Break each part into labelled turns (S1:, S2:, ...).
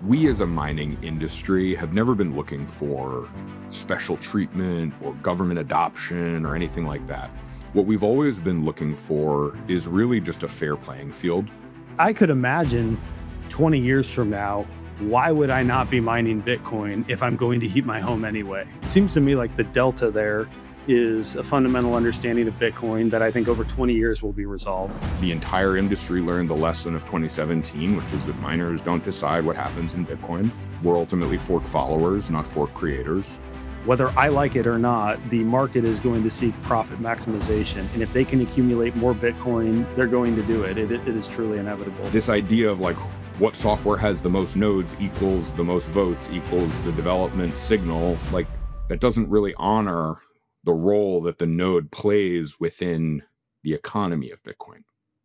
S1: We as a mining industry have never been looking for special treatment or government adoption or anything like that. What we've always been looking for is really just a fair playing field.
S2: I could imagine 20 years from now, why would I not be mining Bitcoin if I'm going to heat my home anyway? It seems to me like the delta there is a fundamental understanding of Bitcoin that I think over 20 years will be resolved.
S1: The entire industry learned the lesson of 2017, which is that miners don't decide what happens in Bitcoin. We're ultimately fork followers, not fork creators.
S2: Whether I like it or not, the market is going to seek profit maximization. And if they can accumulate more Bitcoin, they're going to do it. It is truly inevitable.
S1: This idea of like what software has the most nodes equals the most votes equals the development signal, like that doesn't really honor the role that the node plays within the economy of Bitcoin.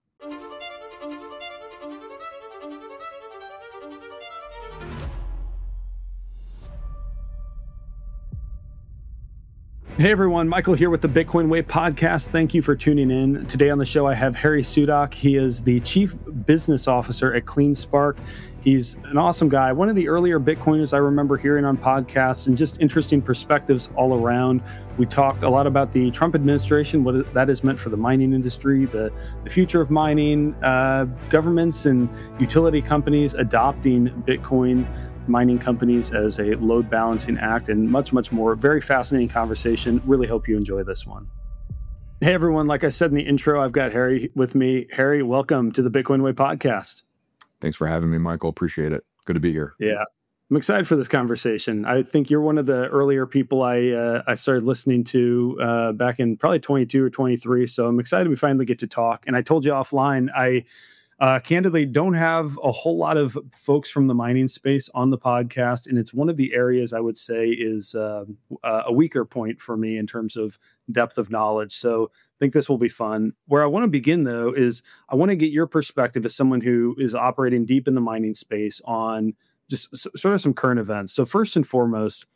S2: Hey everyone, Michael here with the Bitcoin Way podcast. Thank you for tuning in. Today on the show, I have Harry Sudock. He is the Chief Business Officer at CleanSpark. He's an awesome guy. One of the earlier Bitcoiners I remember hearing on podcasts and just interesting perspectives all around. We talked a lot about the Trump administration, what that has meant for the mining industry, the future of mining, governments and utility companies adopting Bitcoin mining companies as a load balancing act, and much, much more. Very fascinating conversation. Really hope you enjoy this one. Hey, everyone. Like I said in the intro, I've got Harry with me. Harry, welcome to the Bitcoin Way podcast.
S1: Thanks for having me, Michael. Appreciate it. Good to be here.
S2: Yeah, I'm excited for this conversation. I think you're one of the earlier people I started listening to back in probably 22 or 23. So I'm excited we finally get to talk. And I told you offline, I candidly don't have a whole lot of folks from the mining space on the podcast. And it's one of the areas I would say is a weaker point for me in terms of depth of knowledge. So I think this will be fun. Where I want to begin, though, is I want to get your perspective as someone who is operating deep in the mining space on just sort of some current events. So first and foremost,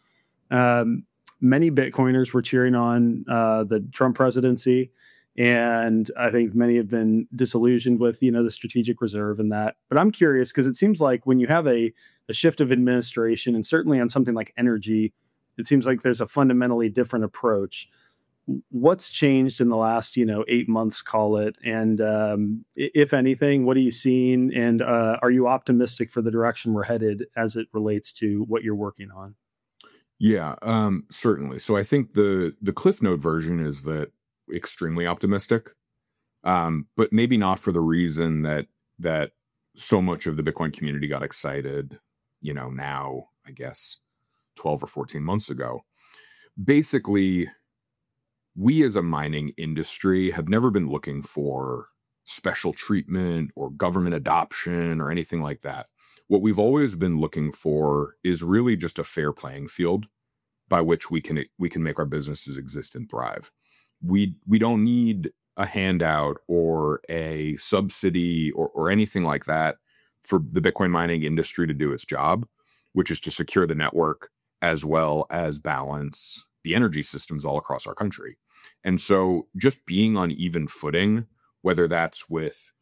S2: many Bitcoiners were cheering on the Trump presidency. And I think many have been disillusioned with, the strategic reserve and that. But I'm curious because it seems like when you have a shift of administration, and certainly on something like energy, it seems like there's a fundamentally different approach. What's changed in the last, 8 months, call it? And if anything, what are you seeing? And are you optimistic for the direction we're headed as it relates to what you're working on?
S1: Yeah, certainly. So I think the Cliff Note version is that extremely optimistic, but maybe not for the reason that so much of the Bitcoin community got excited, now, I guess, 12 or 14 months ago. Basically, we as a mining industry have never been looking for special treatment or government adoption or anything like that. What we've always been looking for is really just a fair playing field by which we can make our businesses exist and thrive. We don't need a handout or a subsidy or anything like that for the Bitcoin mining industry to do its job, which is to secure the network as well as balance the energy systems all across our country. And so just being on even footing, whether that's with,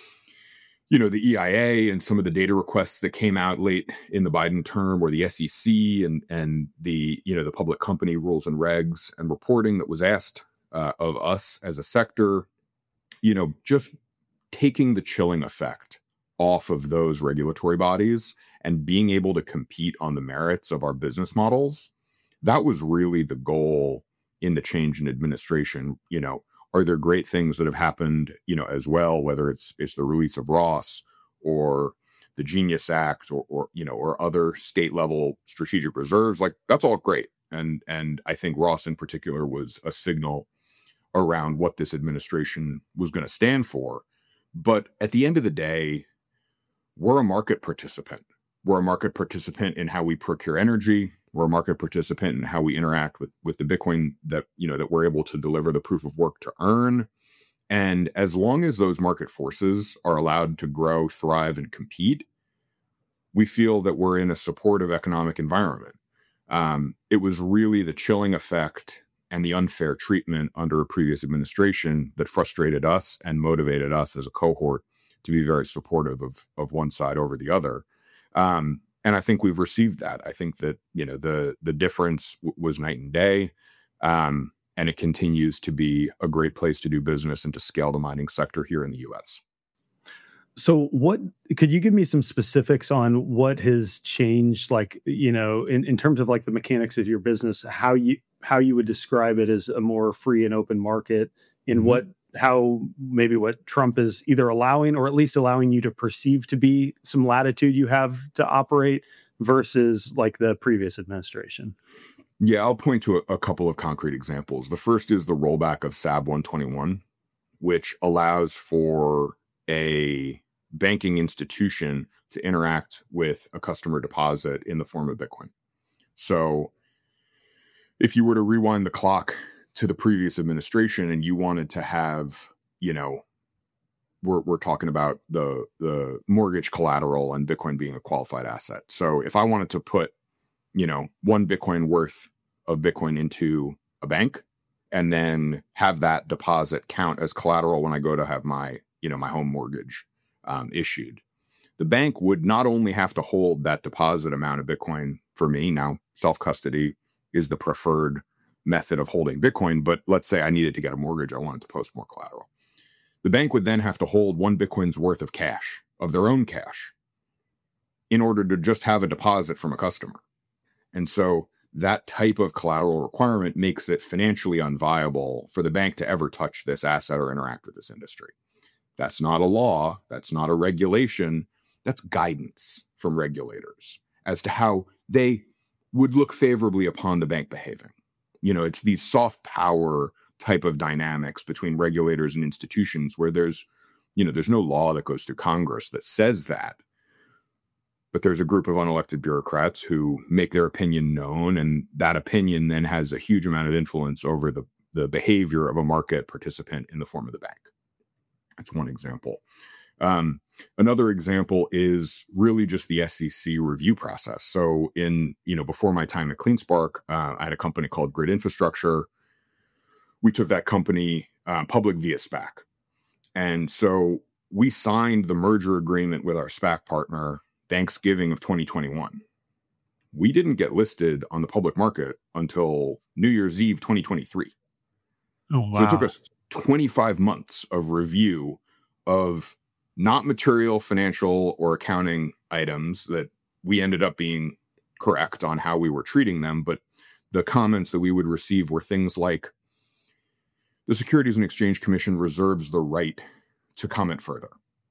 S1: the EIA and some of the data requests that came out late in the Biden term, or the SEC and the, the public company rules and regs and reporting that was asked of us as a sector, just taking the chilling effect off of those regulatory bodies and being able to compete on the merits of our business models. That was really the goal in the change in administration. Are there great things that have happened, as well, whether it's the release of Ross or the Genius Act or other state level strategic reserves? Like, that's all great. And I think Ross in particular was a signal around what this administration was going to stand for. But at the end of the day, we're a market participant. We're a market participant in how we procure energy. We're a market participant in how we interact with the Bitcoin that we're able to deliver the proof of work to earn. And as long as those market forces are allowed to grow, thrive, and compete, we feel that we're in a supportive economic environment. It was really the chilling effect and the unfair treatment under a previous administration that frustrated us and motivated us as a cohort to be very supportive of one side over the other. And I think we've received that. I think that, the difference was night and day. And it continues to be a great place to do business and to scale the mining sector here in the US.
S2: So what could you give me some specifics on what has changed, like, in terms of like the mechanics of your business, how you would describe it as a more free and open market, and
S1: Mhm.
S2: what Trump is either allowing or at least allowing you to perceive to be some latitude you have to operate versus like the previous administration?
S1: Yeah, I'll point to a couple of concrete examples. The first is the rollback of SAB 121, which allows for a banking institution to interact with a customer deposit in the form of Bitcoin. So if you were to rewind the clock to the previous administration and you wanted to have, we're talking about the mortgage collateral and Bitcoin being a qualified asset. So if I wanted to put, 1 Bitcoin worth of Bitcoin into a bank and then have that deposit count as collateral when I go to have my home mortgage issued, the bank would not only have to hold that deposit amount of Bitcoin for me. Now, self-custody is the preferred method of holding Bitcoin, but let's say I needed to get a mortgage, I wanted to post more collateral. The bank would then have to hold 1 Bitcoin's worth of cash, of their own cash, in order to just have a deposit from a customer. And so that type of collateral requirement makes it financially unviable for the bank to ever touch this asset or interact with this industry. That's not a law. That's not a regulation. That's guidance from regulators as to how they would look favorably upon the bank behaving. It's these soft power type of dynamics between regulators and institutions where there's no law that goes through Congress that says that. But there's a group of unelected bureaucrats who make their opinion known, and that opinion then has a huge amount of influence over the behavior of a market participant in the form of the bank. That's one example. Another example is really just the SEC review process. So before my time at CleanSpark, I had a company called Grid Infrastructure. We took that company public via SPAC. And so we signed the merger agreement with our SPAC partner Thanksgiving of 2021. We didn't get listed on the public market until New Year's Eve 2023.
S2: Oh, wow.
S1: So it took us 25 months of review of not material financial or accounting items that we ended up being correct on how we were treating them. But the comments that we would receive were things like, the Securities and Exchange Commission reserves the right to comment further.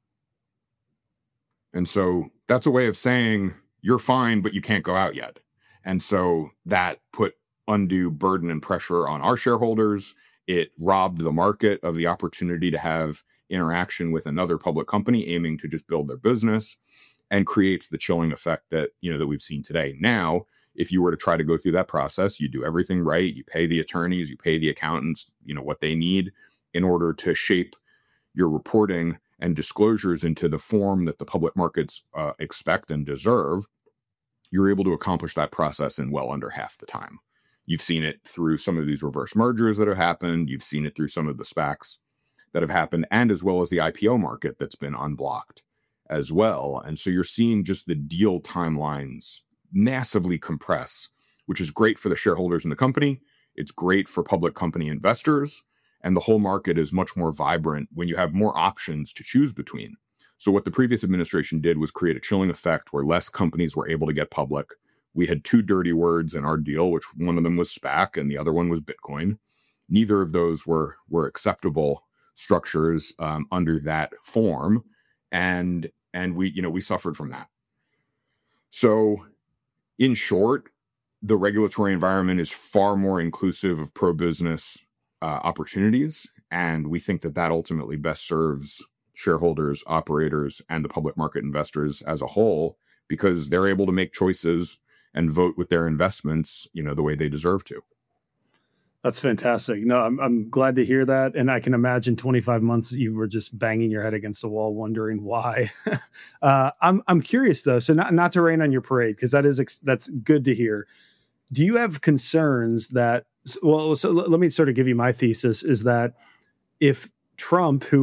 S1: And so that's a way of saying you're fine, but you can't go out yet. And so that put undue burden and pressure on our shareholders. It robbed the market of the opportunity to have interaction with another public company aiming to just build their business, and creates the chilling effect that we've seen today. Now, if you were to try to go through that process, you do everything right. You pay the attorneys, you pay the accountants, what they need in order to shape your reporting and disclosures into the form that the public markets expect and deserve. You're able to accomplish that process in well under half the time. You've seen it through some of these reverse mergers that have happened. You've seen it through some of the SPACs that have happened, and as well as the IPO market that's been unblocked as well. And so you're seeing just the deal timelines massively compress, which is great for the shareholders in the company. It's great for public company investors. And the whole market is much more vibrant when you have more options to choose between. So what the previous administration did was create a chilling effect where less companies were able to get public. We had 2 dirty words in our deal, which one of them was SPAC and the other one was Bitcoin. Neither of those were acceptable structures under that form. And we suffered from that. So in short, the regulatory environment is far more inclusive of pro-business opportunities. And we think that ultimately best serves shareholders, operators, and the public market investors as a whole, because they're able to make choices and vote with their investments, the way they deserve to.
S2: That's fantastic. No, I'm glad to hear that. And I can imagine 25 months you were just banging your head against the wall, wondering why. I'm curious though. So not to rain on your parade, because that's good to hear. Do you have concerns that, so let me sort of give you my thesis, is that if Trump, who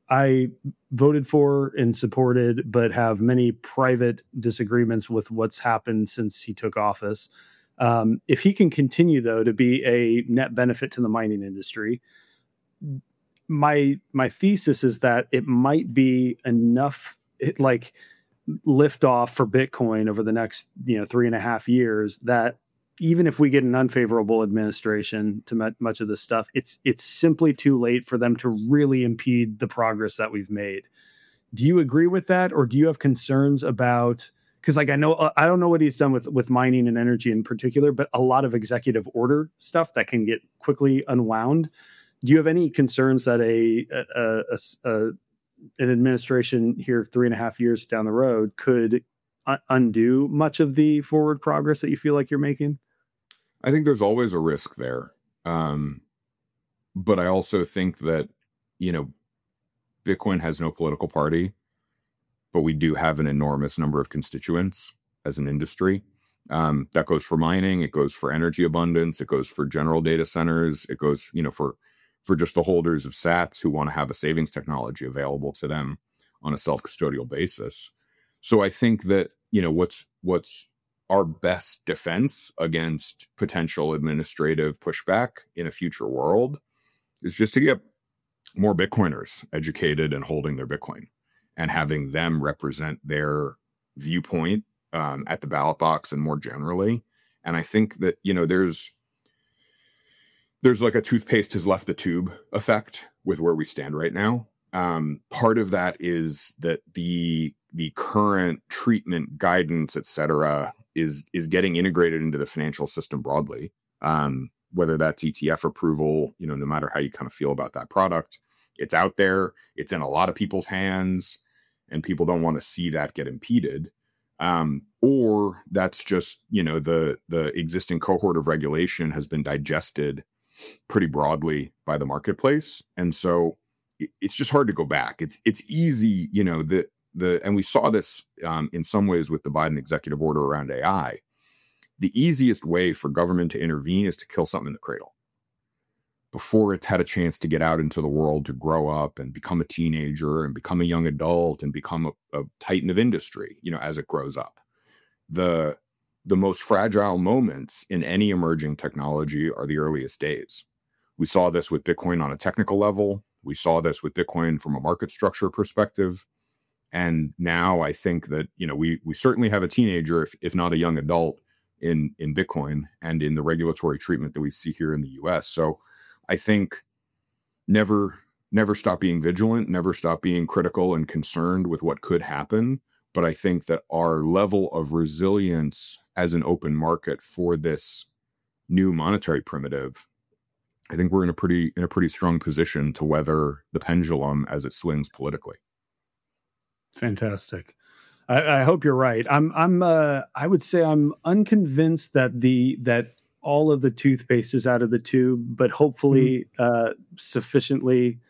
S2: I voted for and supported, but have many private disagreements with what's happened since he took office. If he can continue, though, to be a net benefit to the mining industry, my thesis is that it might be enough, like lift off for Bitcoin over the next 3.5 years, that even if we get an unfavorable administration to much of this stuff, it's simply too late for them to really impede the progress that we've made. Do you agree with that, or do you have concerns about? Because I don't know what he's done with mining and energy in particular, but a lot of executive order stuff that can get quickly unwound. Do you have any concerns that an administration here 3.5 years down the road could undo much of the forward progress that you feel like you're making?
S1: I think there's always a risk there. But I also think that, Bitcoin has no political party, but we do have an enormous number of constituents as an industry. That goes for mining. It goes for energy abundance. It goes for general data centers. It goes, for just the holders of sats who want to have a savings technology available to them on a self-custodial basis. So I think that, what's our best defense against potential administrative pushback in a future world is just to get more Bitcoiners educated and holding their Bitcoin and having them represent their viewpoint at the ballot box and more generally. And I think that, there's like a toothpaste has left the tube effect with where we stand right now. Part of that is that the current treatment guidance, et cetera, is getting integrated into the financial system broadly. Whether that's ETF approval, no matter how you kind of feel about that product, it's out there. It's in a lot of people's hands, and people don't want to see that get impeded. Or that's just, the existing cohort of regulation has been digested pretty broadly by the marketplace. And so it's just hard to go back. It's easy, and we saw this in some ways with the Biden executive order around AI. The easiest way for government to intervene is to kill something in the cradle before it's had a chance to get out into the world, to grow up and become a teenager and become a young adult and become a titan of industry, as it grows up. The most fragile moments in any emerging technology are the earliest days. We saw this with Bitcoin on a technical level. We saw this with Bitcoin from a market structure perspective. And now I think that, we certainly have a teenager, if not a young adult, in Bitcoin and in the regulatory treatment that we see here in the US. So I think never stop being vigilant, never stop being critical and concerned with what could happen. But I think that our level of resilience as an open market for this new monetary primitive, I think we're in a pretty strong position to weather the pendulum as it swings politically.
S2: Fantastic. I hope you're right. I would say I'm unconvinced that all of the toothpaste is out of the tube, but hopefully sufficiently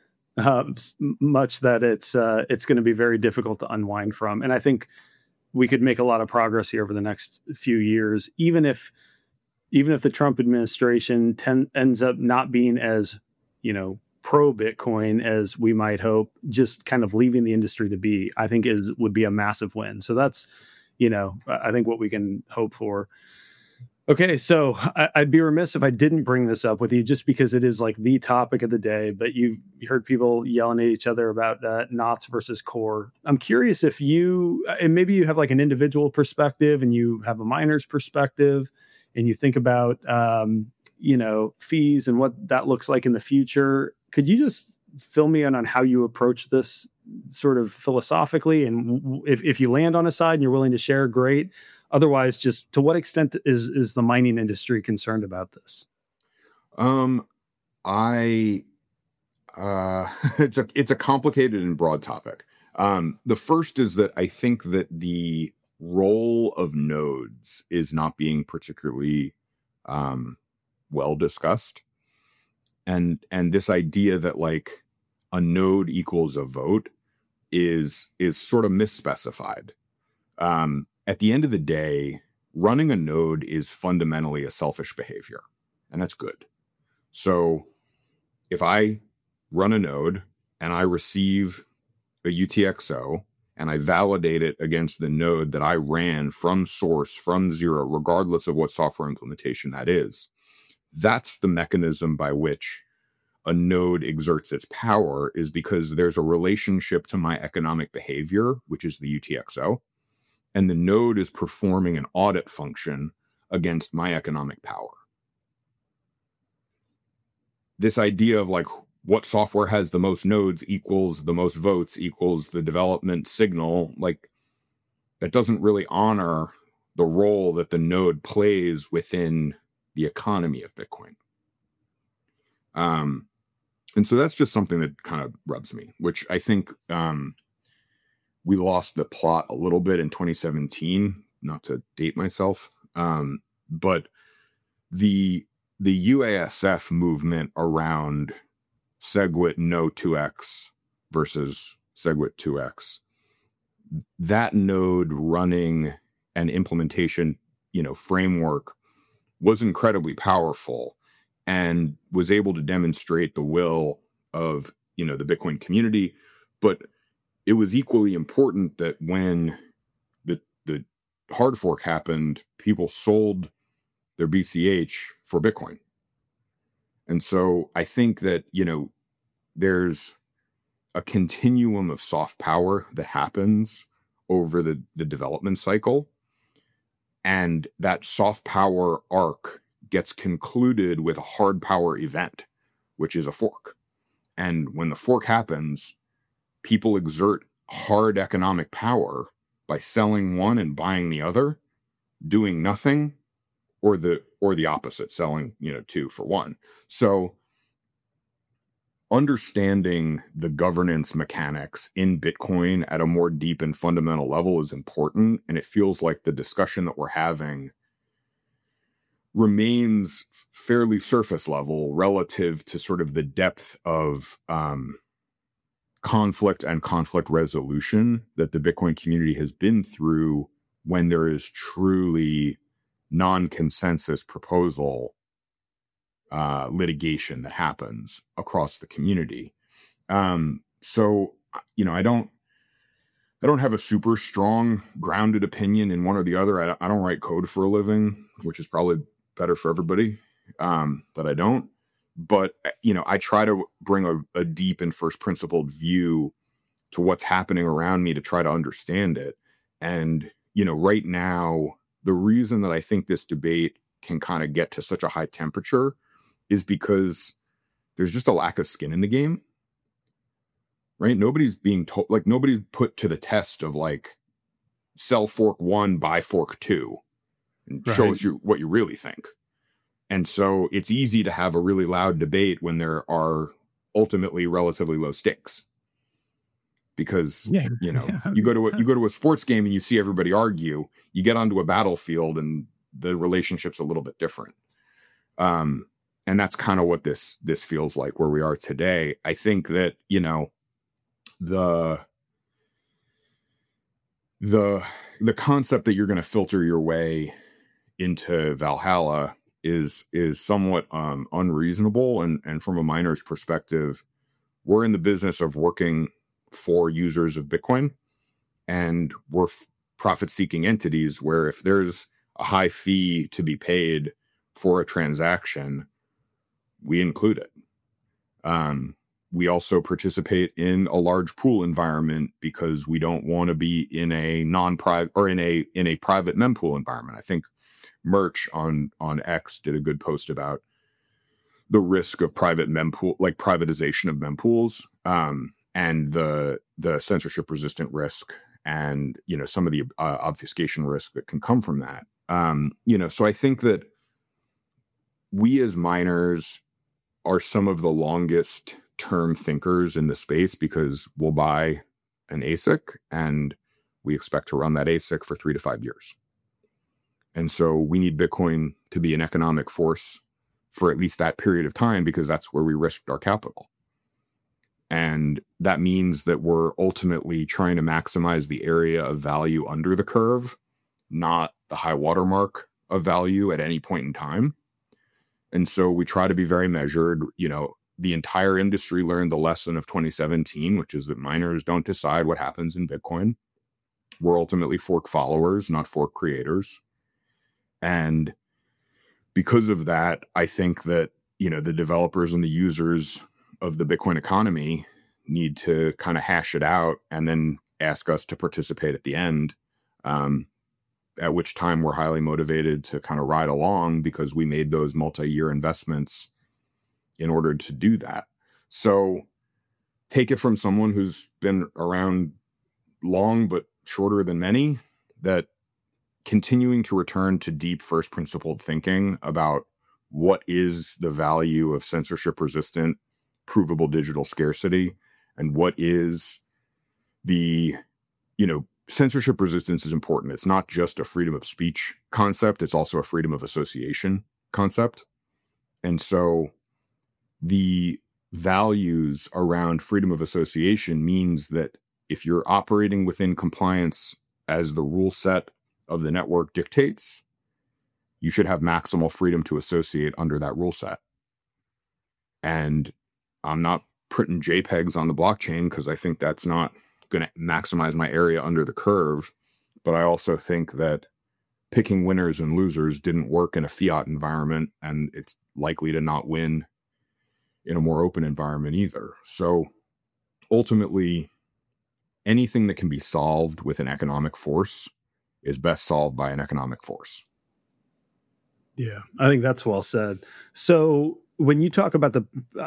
S2: much that it's going to be very difficult to unwind from. And I think we could make a lot of progress here over the next few years, even if the Trump administration ends up not being as, pro Bitcoin as we might hope, just kind of leaving the industry to be, I think would be a massive win. So that's, I think what we can hope for. Okay, so I'd be remiss if I didn't bring this up with you, just because it is like the topic of the day. But you heard people yelling at each other about knots versus core. I'm curious if and maybe you have like an individual perspective and you have a miner's perspective, and you think about fees and what that looks like in the future. Could you just fill me in on how you approach this sort of philosophically? And if you land on a side and you're willing to share, great. Otherwise, just to what extent is the mining industry concerned about this?
S1: It's a complicated and broad topic. The first is that I think that the role of nodes is not being particularly well discussed. And this idea that like a node equals a vote is sort of misspecified. At the end of the day, running a node is fundamentally a selfish behavior, and that's good. So if I run a node and I receive a UTXO and I validate it against the node that I ran from source, from zero, regardless of what software implementation that is, that's the mechanism by which a node exerts its power, is because there's a relationship to my economic behavior, which is the UTXO, and the node is performing an audit function against my economic power. This idea of like what software has the most nodes equals the most votes equals the development signal, like that doesn't really honor the role that the node plays within the economy of Bitcoin. And so that's just something that kind of rubs me, which I think we lost the plot a little bit in 2017, not to date myself. But the UASF movement around SegWit no 2x versus SegWit 2x, that node running an implementation, framework was incredibly powerful and was able to demonstrate the will of, the Bitcoin community. But it was equally important that when the hard fork happened, people sold their BCH for Bitcoin. And so I think that, there's a continuum of soft power that happens over the development cycle. And that soft power arc gets concluded with a hard power event, which is a fork. And when the fork happens, people exert hard economic power by selling one and buying the other, doing nothing, or the opposite, selling, two for one. So understanding the governance mechanics in Bitcoin at a more deep and fundamental level is important. And it feels like the discussion that we're having remains fairly surface level relative to sort of the depth of conflict and conflict resolution that the Bitcoin community has been through when there is truly non-consensus proposal litigation that happens across the community. So, I don't have a super strong grounded opinion in one or the other. I don't write code for a living, which is probably better for everybody. But I don't. But, I try to bring a deep and first principled view to what's happening around me to try to understand it. And, right now, the reason that I think this debate can kind of get to such a high temperature is because there's just a lack of skin in the game, right? Nobody's being told, like, nobody's put to the test of like, sell fork 1, buy fork 2, and show us what you really think. And so it's easy to have a really loud debate when there are ultimately relatively low stakes. Because, you go to a sports game and you see everybody argue, you get onto a battlefield and the relationship's a little bit different. And that's kind of what this feels like where we are today. I think that, the concept that you're going to filter your way into Valhalla is somewhat unreasonable. And from a miner's perspective, we're in the business of working for users of Bitcoin, and we're profit-seeking entities where if there's a high fee to be paid for a transaction, we include it. We also participate in a large pool environment because we don't want to be in a non-private or in a private mempool environment. I think Merch on X did a good post about the risk of private mempool, like privatization of mempools, and the censorship resistant risk, and some of the obfuscation risk that can come from that. So I think that we as miners are some of the longest term thinkers in the space because we'll buy an ASIC and we expect to run that ASIC for 3 to 5 years. And so we need Bitcoin to be an economic force for at least that period of time because that's where we risked our capital. And that means that we're ultimately trying to maximize the area of value under the curve, not the high watermark of value at any point in time. And so we try to be very measured. the entire industry learned the lesson of 2017, which is that miners don't decide what happens in Bitcoin. We're ultimately fork followers, not fork creators. And because of that, I think that, the developers and the users of the Bitcoin economy need to kind of hash it out and then ask us to participate at the end, at which time we're highly motivated to kind of ride along because we made those multi-year investments in order to do that. So take it from someone who's been around long but shorter than many, that continuing to return to deep first principled thinking about what is the value of censorship resistant provable digital scarcity and what is the, censorship resistance is important. It's not just a freedom of speech concept. It's also a freedom of association concept. And so the values around freedom of association means that if you're operating within compliance as the rule set of the network dictates, you should have maximal freedom to associate under that rule set. And I'm not putting JPEGs on the blockchain because I think that's not going to maximize my area under the curve. But I also think that picking winners and losers didn't work in a fiat environment, and it's likely to not win in a more open environment either. So ultimately, anything that can be solved with an economic force is best solved by an economic force.
S2: Yeah, I think that's well said. So when you talk about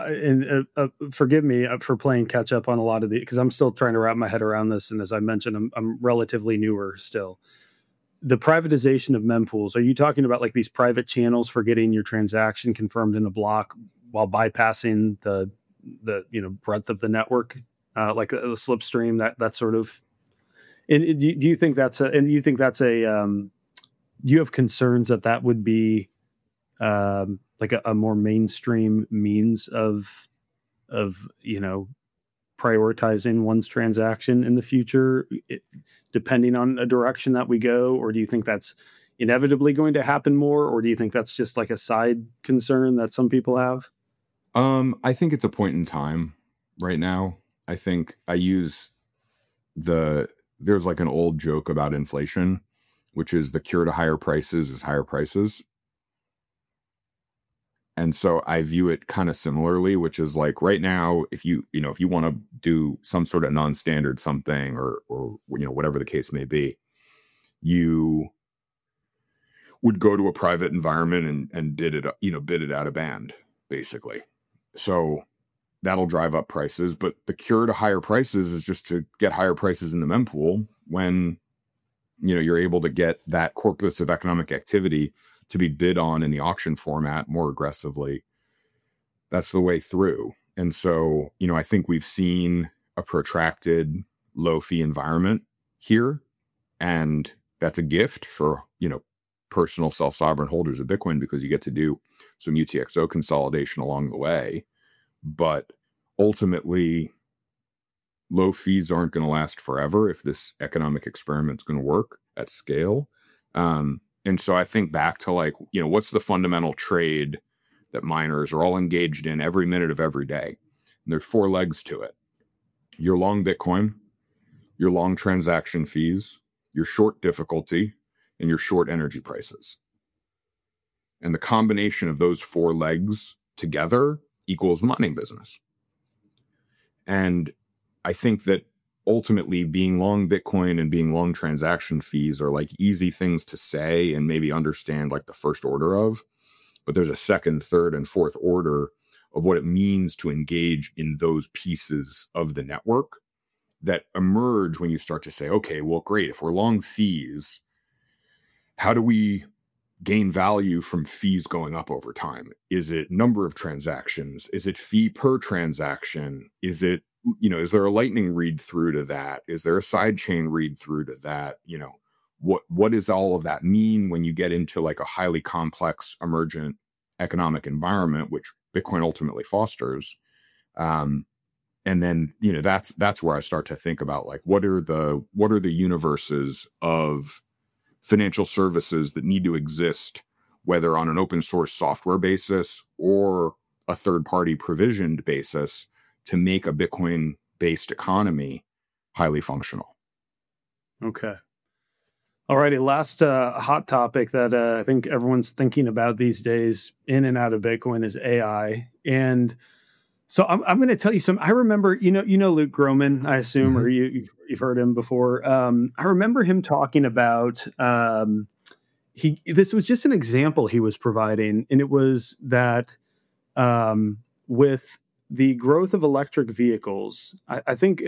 S2: forgive me for playing catch up on a lot of because I'm still trying to wrap my head around this. And as I mentioned, I'm relatively newer still. The privatization of mempools, are you talking about like these private channels for getting your transaction confirmed in a block while bypassing the breadth of the network, like a slipstream, that sort of? And do you think that's do you have concerns that would be like a more mainstream means of prioritizing one's transaction in the future, depending on a direction that we go? Or do you think that's inevitably going to happen more? Or do you think that's just like a side concern that some people have?
S1: I think it's a point in time right now. I think there's like an old joke about inflation, which is the cure to higher prices is higher prices. And so I view it kind of similarly, which is like right now, if you want to do some sort of non-standard something or whatever the case may be, you would go to a private environment and bid it out of band, basically. So that'll drive up prices. But the cure to higher prices is just to get higher prices in the mempool when you're able to get that corpus of economic activity to be bid on in the auction format more aggressively. That's the way through. And so, I think we've seen a protracted low fee environment here. And that's a gift for, personal self-sovereign holders of Bitcoin because you get to do some UTXO consolidation along the way. But ultimately, low fees aren't going to last forever if this economic experiment's going to work at scale. And so I think back to what's the fundamental trade that miners are all engaged in every minute of every day? And there's 4 legs to it. You're long Bitcoin, you're long transaction fees, you're short difficulty, and you're short energy prices. And the combination of those 4 legs together equals the mining business. And I think that ultimately being long Bitcoin and being long transaction fees are like easy things to say and maybe understand like the first order of, but there's a second, third, and fourth order of what it means to engage in those pieces of the network that emerge when you start to say, okay, well, great. If we're long fees, how do we gain value from fees going up over time? Is it number of transactions? Is it fee per transaction? Is it, is there a lightning read through to that? Is there a sidechain read through to that? What does all of that mean when you get into like a highly complex emergent economic environment, which Bitcoin ultimately fosters? And then, that's where I start to think about like, what are the universes of financial services that need to exist, whether on an open source software basis or a third-party provisioned basis to make a Bitcoin-based economy highly functional.
S2: Okay. All righty. Last hot topic that I think everyone's thinking about these days in and out of Bitcoin is AI. And so I'm going to tell you I remember, you know Luke Gromen, I assume, or you've heard him before. I remember him talking about this was just an example he was providing, and it was that with the growth of electric vehicles, I think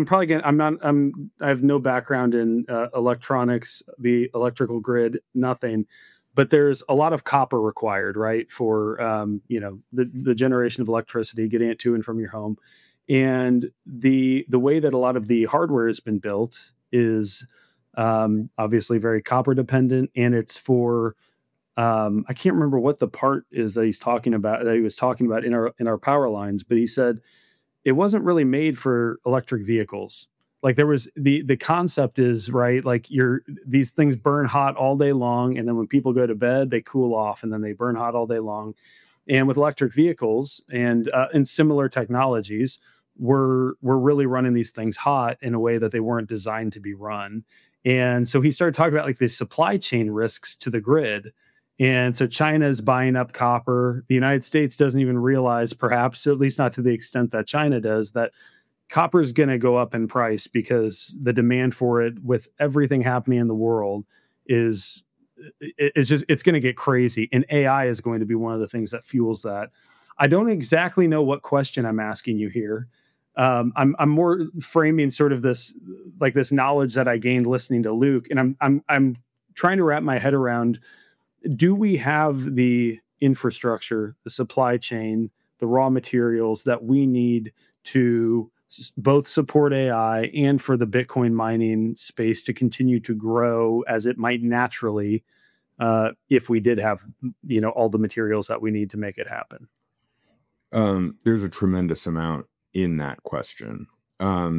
S2: I have no background in electronics, the electrical grid, nothing, but there's a lot of copper required, right? For, the generation of electricity, getting it to and from your home. And the way that a lot of the hardware has been built is obviously very copper dependent, and it's for I can't remember what the part is that he was talking about in our power lines, but he said it wasn't really made for electric vehicles. Like there was the concept is, right, like these things burn hot all day long, and then when people go to bed, they cool off, and then they burn hot all day long. And with electric vehicles and similar technologies, we're really running these things hot in a way that they weren't designed to be run. And so he started talking about like the supply chain risks to the grid. And so China is buying up copper. The United States doesn't even realize, perhaps, at least not to the extent that China does, that copper is going to go up in price because the demand for it, with everything happening in the world, it's going to get crazy. And AI is going to be one of the things that fuels that. I don't exactly know what question I'm asking you here. I'm more framing sort of this knowledge that I gained listening to Luke, and I'm trying to wrap my head around. Do we have the infrastructure, the supply chain, the raw materials that we need to both support AI and for the Bitcoin mining space to continue to grow as it might naturally, if we did have, all the materials that we need to make it happen?
S1: There's a tremendous amount in that question. I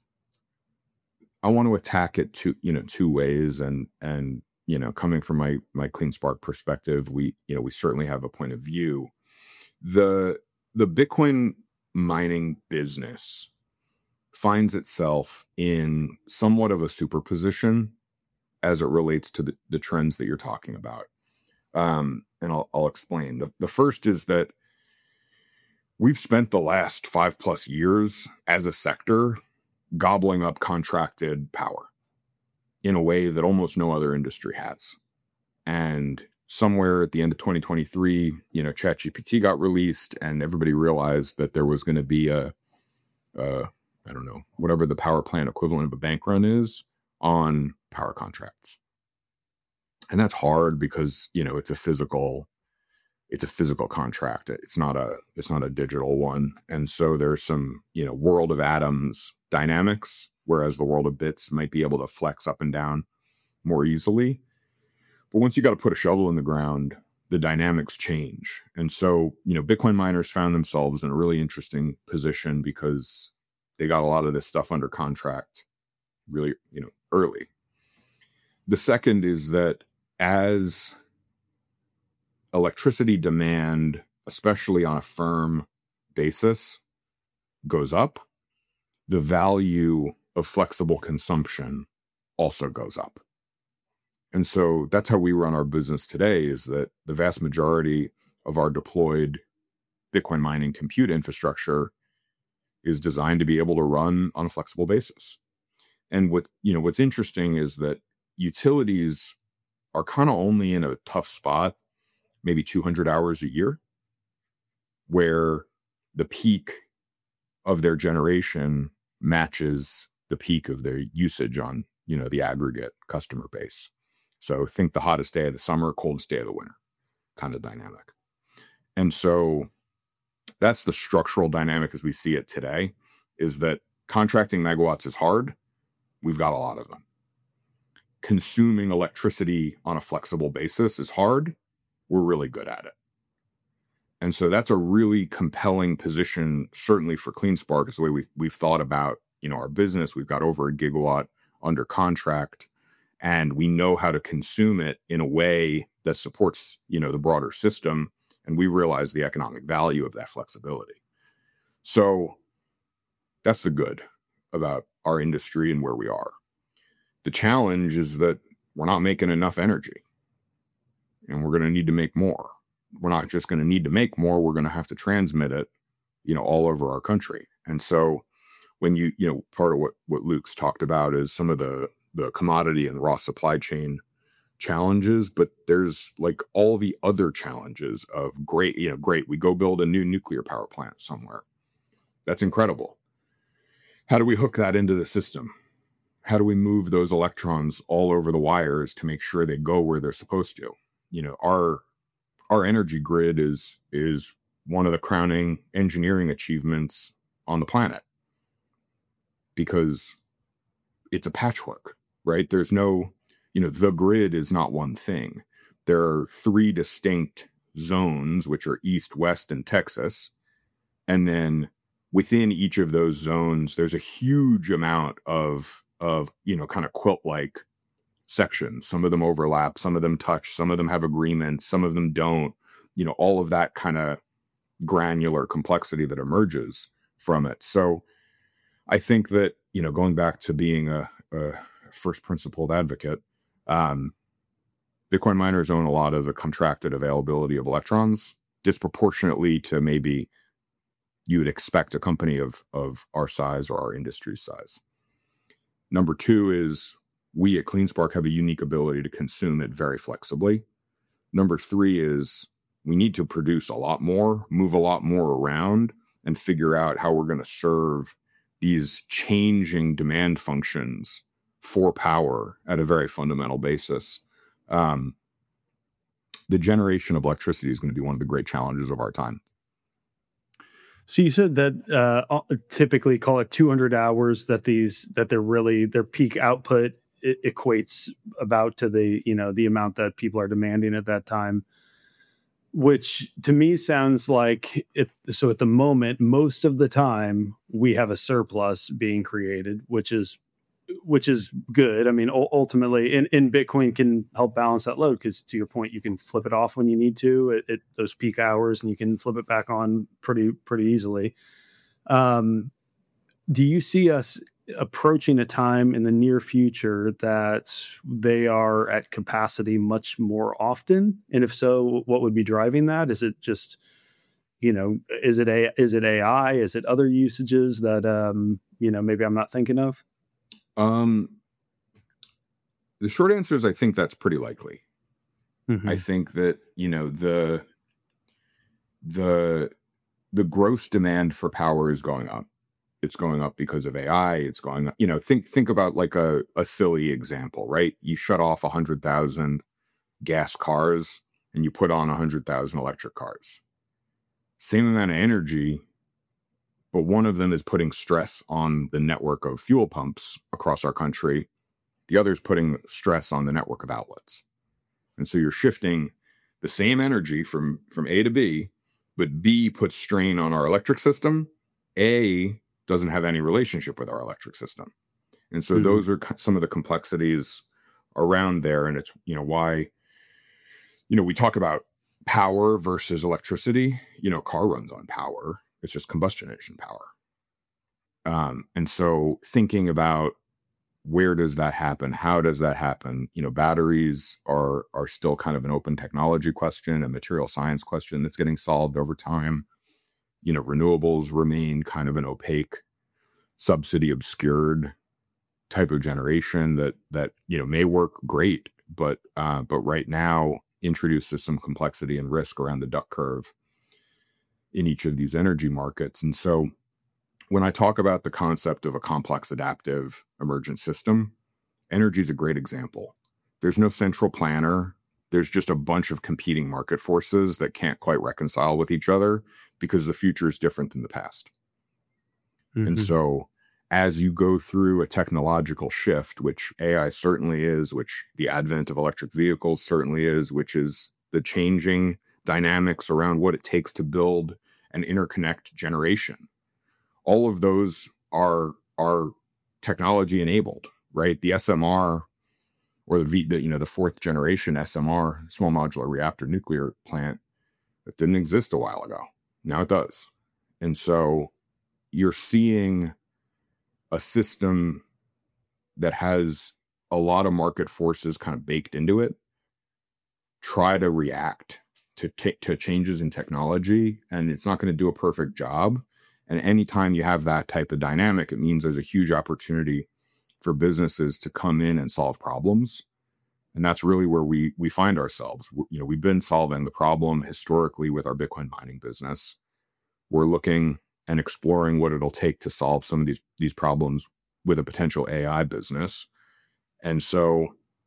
S1: want to attack it two ways, and coming from my CleanSpark perspective, we certainly have a point of view. The Bitcoin mining business finds itself in somewhat of a superposition as it relates to the trends that you're talking about. And I'll explain. The first is that we've spent the last 5+ years as a sector gobbling up contracted power in a way that almost no other industry has. And somewhere at the end of 2023, ChatGPT got released, and everybody realized that there was going to be I don't know, whatever the power plant equivalent of a bank run is on power contracts. And that's hard because, it's a physical contract. It's not a digital one. And so there's some, world of atoms dynamics, whereas the world of bits might be able to flex up and down more easily. But once you got to put a shovel in the ground, the dynamics change. And so, Bitcoin miners found themselves in a really interesting position because they got a lot of this stuff under contract really, early. The second is that as electricity demand, especially on a firm basis, goes up, the value of flexible consumption also goes up. And so that's how we run our business today, is that the vast majority of our deployed Bitcoin mining compute infrastructure is designed to be able to run on a flexible basis. And what's interesting is that utilities are kind of only in a tough spot, maybe 200 hours a year, where the peak of their generation matches the peak of their usage on, the aggregate customer base. So think the hottest day of the summer, coldest day of the winter kind of dynamic. And so that's the structural dynamic as we see it today, is that contracting megawatts is hard. We've got a lot of them. Consuming electricity on a flexible basis is hard. We're really good at it. And so that's a really compelling position, certainly for CleanSpark. It's the way we've thought about, our business. We've got over 1 gigawatt under contract, and we know how to consume it in a way that supports, the broader system And we realize the economic value of that flexibility. So that's the good about our industry and where we are. The challenge is that we're not making enough energy, and we're going to need to make more. We're not just going to need to make more, we're going to have to transmit it, all over our country. And so when part of what Luke's talked about is some of the commodity and raw supply chain challenges, but there's like all the other challenges of great, we go build a new nuclear power plant somewhere. That's incredible. How do we hook that into the system? How do we move those electrons all over the wires to make sure they go where they're supposed to? Our energy grid is one of the crowning engineering achievements on the planet, because it's a patchwork, right? There's no, the grid is not one thing. There are 3 distinct zones, which are East, West, and Texas. And then within each of those zones, there's a huge amount of kind of quilt-like sections. Some of them overlap, some of them touch, some of them have agreements, some of them don't, all of that kind of granular complexity that emerges from it. So I think that, going back to being a first principled advocate, Bitcoin miners own a lot of the contracted availability of electrons, disproportionately to maybe you would expect a company of our size or our industry size. Number 2 is we at CleanSpark have a unique ability to consume it very flexibly. Number 3 is we need to produce a lot more, move a lot more around, and figure out how we're going to serve these changing demand functions for power at a very fundamental basis. The generation of electricity is going to be one of the great challenges of our time.
S2: So you said that typically call it 200 hours that their peak output equates about to the amount that people are demanding at that time, which to me sounds like so at the moment, most of the time we have a surplus being created, which is good. I mean, ultimately, in Bitcoin can help balance that load, because to your point, you can flip it off when you need to at those peak hours, and you can flip it back on pretty easily. Do you see us approaching a time in the near future that they are at capacity much more often? And if so, what would be driving that? Is it just, is it AI? Is it other usages that, maybe I'm not thinking of?
S1: The short answer is I think that's pretty likely. Mm-hmm. I think that, the gross demand for power is going up. It's going up because of AI. It's going up, think about like a silly example, right? You shut off 100,000 gas cars and you put on 100,000 electric cars. Same amount of energy, but one of them is putting stress on the network of fuel pumps across our country. The other is putting stress on the network of outlets. And so you're shifting the same energy from A to B, but B puts strain on our electric system. A doesn't have any relationship with our electric system. And so those are some of the complexities around there. And it's, why, we talk about power versus electricity. A car runs on power. It's just combustion engine power. And so thinking about where does that happen? How does that happen? Batteries are still kind of an open technology question, a material science question that's getting solved over time. Renewables remain kind of an opaque, subsidy obscured type of generation that may work great, but right now introduces some complexity and risk around the duck curve in each of these energy markets. And so when I talk about the concept of a complex adaptive emergent system, energy is a great example. There's no central planner. There's just a bunch of competing market forces that can't quite reconcile with each other because the future is different than the past. Mm-hmm. And so as you go through a technological shift, which AI certainly is, which the advent of electric vehicles certainly is, which is the changing dynamics around what it takes to build an interconnect generation, all of those are technology enabled, right? The SMR, or the 4th generation SMR, small modular reactor nuclear plant, It didn't exist a while ago. Now it does. And so you're seeing a system that has a lot of market forces kind of baked into it try to react to changes in technology, and it's not going to do a perfect job. And anytime you have that type of dynamic, it means there's a huge opportunity for businesses to come in and solve problems. And that's really where we find ourselves. We've been solving the problem historically with our Bitcoin mining business. We're looking and exploring what it'll take to solve some of these problems with a potential AI business. And so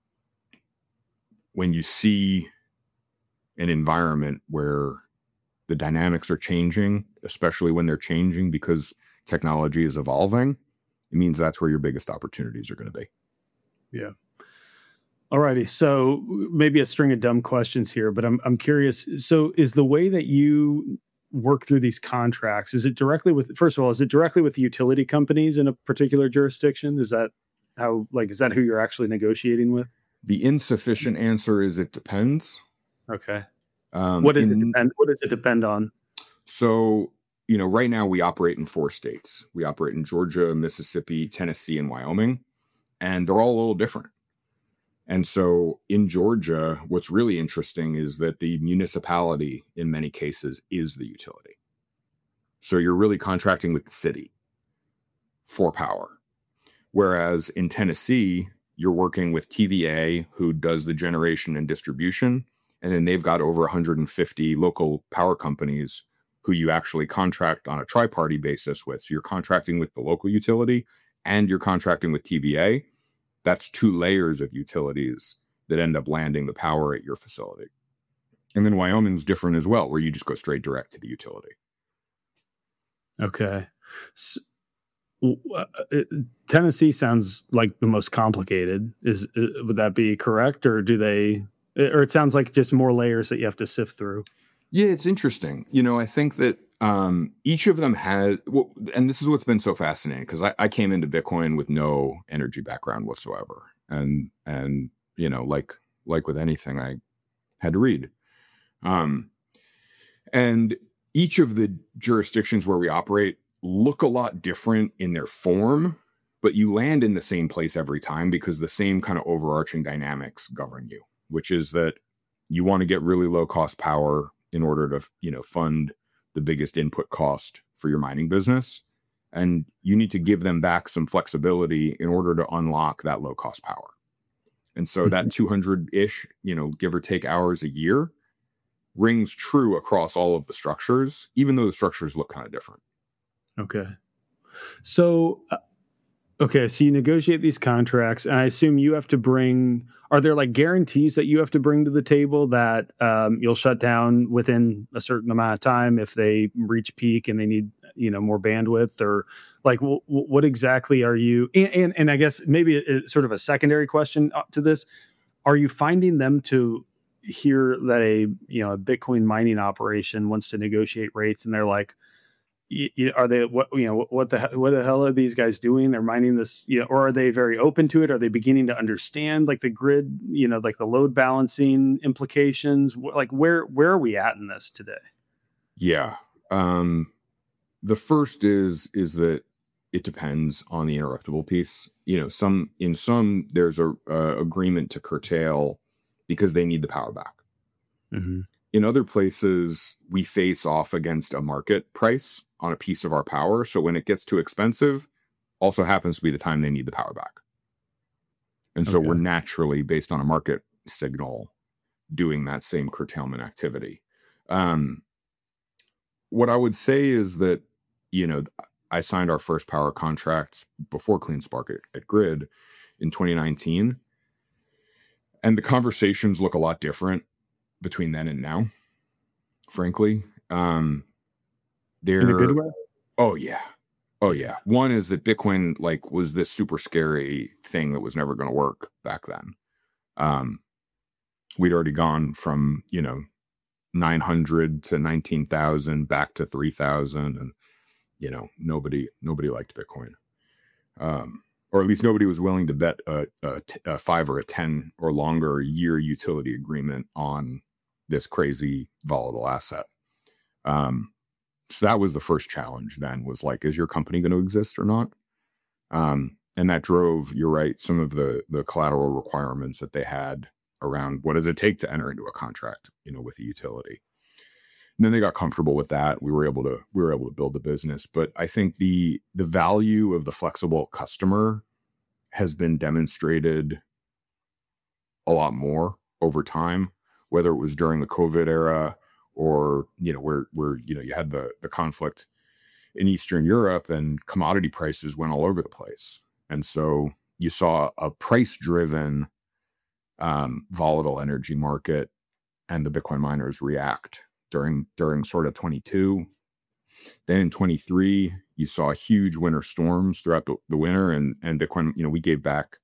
S1: when you see an environment where the dynamics are changing, especially when they're changing because technology is evolving, it means that's where your biggest opportunities are going to be.
S2: Yeah. All righty. So maybe a string of dumb questions here, but I'm curious. So is the way that you work through these contracts, is it directly with the utility companies in a particular jurisdiction? Is that who you're actually negotiating with?
S1: The insufficient answer is it depends.
S2: Okay. What does it depend on?
S1: So, right now we operate in 4 states. We operate in Georgia, Mississippi, Tennessee, and Wyoming, and they're all a little different. And so in Georgia, what's really interesting is that the municipality in many cases is the utility. So you're really contracting with the city for power. Whereas in Tennessee, you're working with TVA, who does the generation and distribution. And then they've got over 150 local power companies who you actually contract on a tri-party basis with. So you're contracting with the local utility and you're contracting with TVA. That's 2 layers of utilities that end up landing the power at your facility. And then Wyoming's different as well, where you just go straight direct to the utility.
S2: Okay. So, Tennessee sounds like the most complicated. Would that be correct? Or it sounds like just more layers that you have to sift through?
S1: Yeah, it's interesting. I think that each of them has, and this is what's been so fascinating, because I came into Bitcoin with no energy background whatsoever. And like with anything, I had to read. And each of the jurisdictions where we operate look a lot different in their form, but you land in the same place every time because the same kind of overarching dynamics govern you, which is that you want to get really low cost power in order to, fund the biggest input cost for your mining business. And you need to give them back some flexibility in order to unlock that low cost power. And so that 200-ish, give or take hours a year rings true across all of the structures, even though the structures look kind of different.
S2: Okay. So you negotiate these contracts, and I assume you have to are there like guarantees that you have to bring to the table that you'll shut down within a certain amount of time if they reach peak and they need, more bandwidth, or like what exactly are you, and I guess maybe it's sort of a secondary question to this. Are you finding them to hear that a Bitcoin mining operation wants to negotiate rates and they're like, are they what the hell are these guys doing? They're mining this, or are they very open to it? Are they beginning to understand like the grid, like the load balancing implications? Like where are we at in this today?
S1: Yeah. The first is that it depends on the interruptible piece. In some there's a agreement to curtail because they need the power back. Mm-hmm. In other places, we face off against a market price on a piece of our power. So when it gets too expensive, also happens to be the time they need the power back. And so we're naturally, based on a market signal, doing that same curtailment activity. What I would say is that, I signed our first power contract before CleanSpark at Grid in 2019. And the conversations look a lot different between then and now, frankly.
S2: In a good way?
S1: Oh yeah. One is that Bitcoin was this super scary thing that was never going to work back then. We'd already gone from 900 to 19,000 back to 3,000, and nobody liked Bitcoin, or at least nobody was willing to bet a 5 or a 10 or longer year utility agreement on this crazy volatile asset. So that was the first challenge then, was like, is your company going to exist or not? And that drove, you're right, some of the collateral requirements that they had around what does it take to enter into a contract, with a utility. And then they got comfortable with that. We were able to build the business. But I think the value of the flexible customer has been demonstrated a lot more over time, whether it was during the COVID era or, where you had the conflict in Eastern Europe and commodity prices went all over the place. And so you saw a price-driven volatile energy market and the Bitcoin miners react during sort of 22. Then in 23, you saw huge winter storms throughout the winter, and Bitcoin, we gave back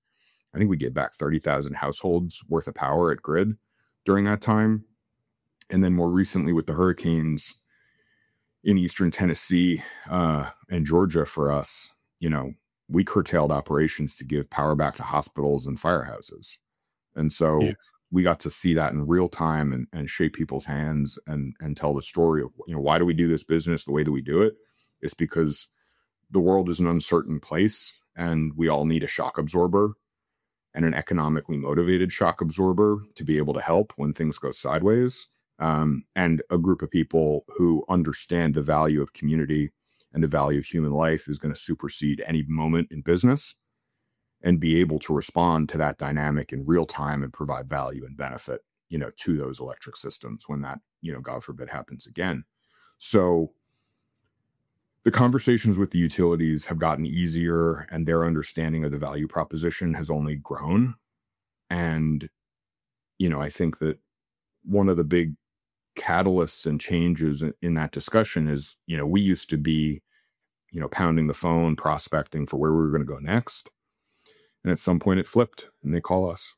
S1: 30,000 households worth of power at grid during that time. And then more recently with the hurricanes in Eastern Tennessee and Georgia for us, we curtailed operations to give power back to hospitals and firehouses. And so we got to see that in real time and shake people's hands and tell the story of, why do we do this business the way that we do it? It's because the world is an uncertain place and we all need a shock absorber and an economically motivated shock absorber to be able to help when things go sideways. And a group of people who understand the value of community and the value of human life is going to supersede any moment in business, and be able to respond to that dynamic in real time and provide value and benefit, to those electric systems when that, God forbid, happens again. So the conversations with the utilities have gotten easier, and their understanding of the value proposition has only grown. And, I think that one of the big catalysts and changes in that discussion is, we used to be, pounding the phone, prospecting for where we were going to go next. And at some point it flipped and they call us.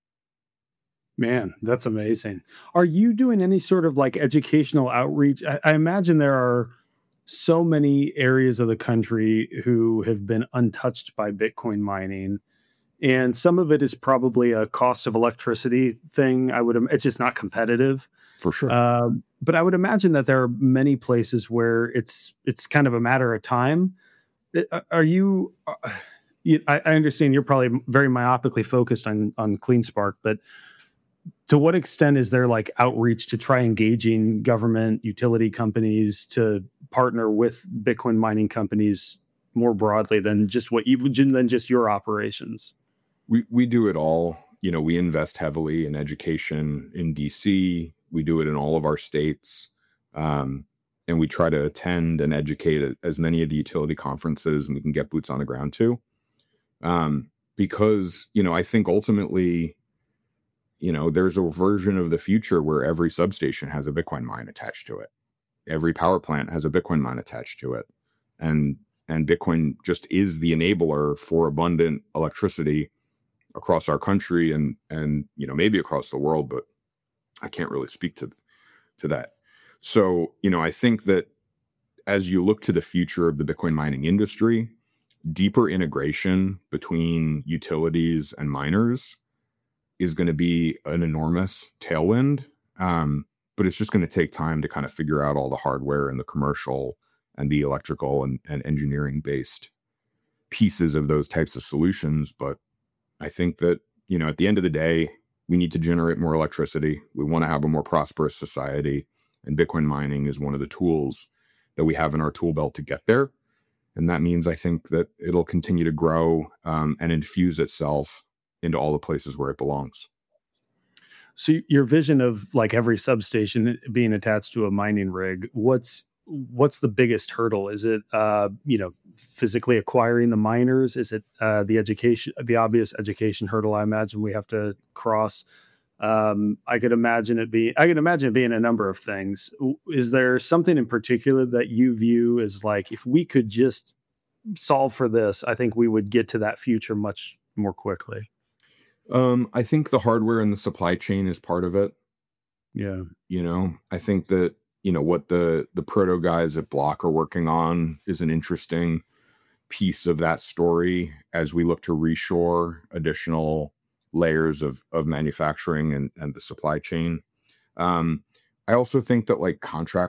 S2: Man, that's amazing. Are you doing any sort of like educational outreach? I imagine there are so many areas of the country who have been untouched by Bitcoin mining. And some of it is probably a cost of electricity thing. It's just not competitive.
S1: For sure.
S2: But I would imagine that there are many places where it's kind of a matter of time. Are you... I understand you're probably very myopically focused on CleanSpark, but to what extent is there like outreach to try engaging government utility companies to partner with Bitcoin mining companies more broadly than just your operations?
S1: We do it all. We invest heavily in education in DC. We do it in all of our states. And we try to attend and educate as many of the utility conferences and we can get boots on the ground too. Because, I think ultimately, there's a version of the future where every substation has a Bitcoin mine attached to it. Every power plant has a Bitcoin mine attached to it. And Bitcoin just is the enabler for abundant electricity across our country and maybe across the world, but I can't really speak to that. So, I think that as you look to the future of the Bitcoin mining industry, deeper integration between utilities and miners is going to be an enormous tailwind. But it's just going to take time to kind of figure out all the hardware and the commercial and the electrical and engineering based pieces of those types of solutions. But I think that, at the end of the day, we need to generate more electricity. We want to have a more prosperous society. And Bitcoin mining is one of the tools that we have in our tool belt to get there. And that means I think that it'll continue to grow and infuse itself into all the places where it belongs.
S2: So your vision of like every substation being attached to a mining rig, what's the biggest hurdle? Is it, physically acquiring the miners? Is it the obvious education hurdle I imagine we have to cross? I could imagine it being a number of things. Is there something in particular that you view as like, if we could just solve for this, I think we would get to that future much more quickly?
S1: I think the hardware and the supply chain is part of it.
S2: Yeah.
S1: I think that, what the proto guys at Block are working on is an interesting piece of that story as we look to reshore additional layers of manufacturing and the supply chain. I also think that like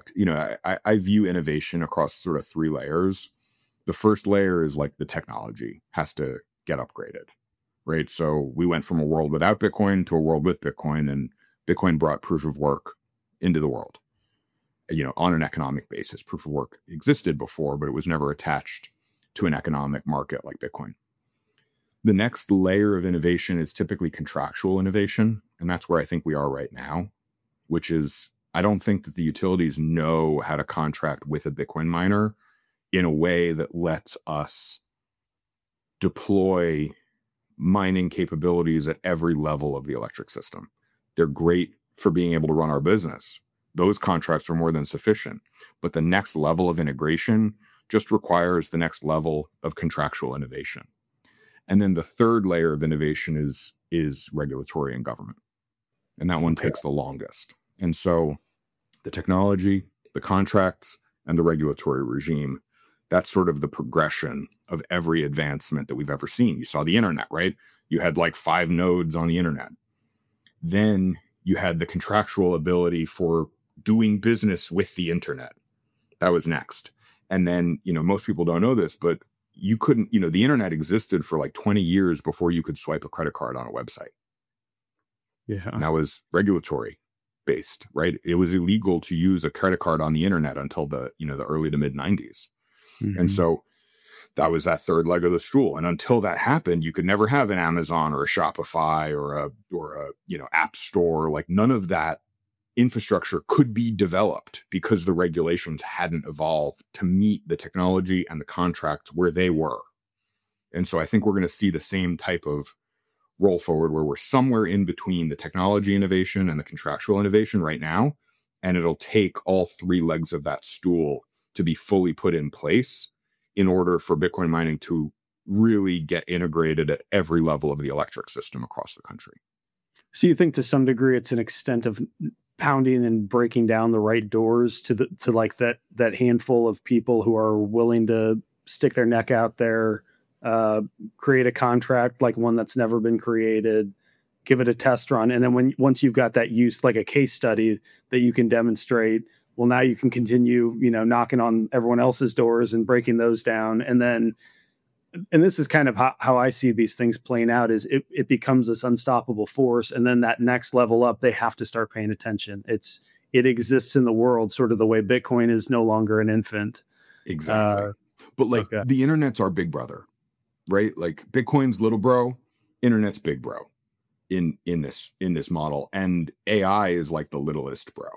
S1: I view innovation across sort of 3 layers. The first layer is like the technology has to get upgraded, right? So we went from a world without Bitcoin to a world with Bitcoin, and Bitcoin brought proof of work into the world, on an economic basis. Proof of work existed before, but it was never attached to an economic market like Bitcoin. The next layer of innovation is typically contractual innovation. And that's where I think we are right now, which is I don't think that the utilities know how to contract with a Bitcoin miner in a way that lets us deploy mining capabilities at every level of the electric system. They're great for being able to run our business. Those contracts are more than sufficient. But the next level of integration just requires the next level of contractual innovation. And then the third layer of innovation is regulatory and government. And that one takes the longest. And so the technology, the contracts, and the regulatory regime, that's sort of the progression of every advancement that we've ever seen. You saw the internet, right? You had like 5 nodes on the internet. Then you had the contractual ability for doing business with the internet. That was next. And then, most people don't know this, but you couldn't, the internet existed for like 20 years before you could swipe a credit card on a website.
S2: Yeah.
S1: And that was regulatory based, right? It was illegal to use a credit card on the internet until the early to mid 90s. Mm-hmm. And so that was that third leg of the stool. And until that happened, you could never have an Amazon or a Shopify or a app store. Like none of that infrastructure could be developed because the regulations hadn't evolved to meet the technology and the contracts where they were. And so I think we're going to see the same type of roll forward where we're somewhere in between the technology innovation and the contractual innovation right now. And it'll take all 3 legs of that stool to be fully put in place in order for Bitcoin mining to really get integrated at every level of the electric system across the country.
S2: So you think to some degree it's an extent of pounding and breaking down the right doors to like that handful of people who are willing to stick their neck out there, create a contract like one that's never been created, give it a test run. And then once you've got that use, like a case study that you can demonstrate, well, now you can continue, knocking on everyone else's doors and breaking those down. And this is kind of how I see these things playing out is it becomes this unstoppable force. And then that next level up, they have to start paying attention. It exists in the world, sort of the way Bitcoin is no longer an infant.
S1: Exactly. But the internet's our big brother, right? Like Bitcoin's little bro, internet's big bro in this model. And AI is like the littlest bro